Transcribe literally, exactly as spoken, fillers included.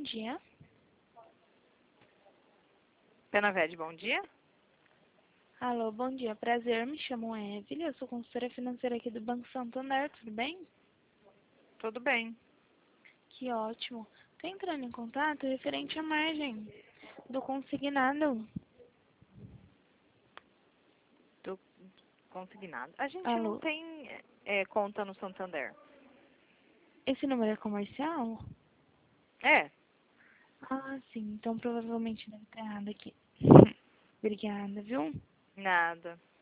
dia. Penaved, bom dia. Alô, bom dia. Prazer, me chamo Evelyn, eu sou consultora financeira aqui do Banco Santander, tudo bem? Tudo bem. Que ótimo. Tô entrando em contato referente à margem do consignado. Do consignado. A gente não Alô, tem é, conta no Santander. esse número é comercial? É. Ah, sim, então provavelmente deve ter errado aqui. Obrigada, viu? Nada.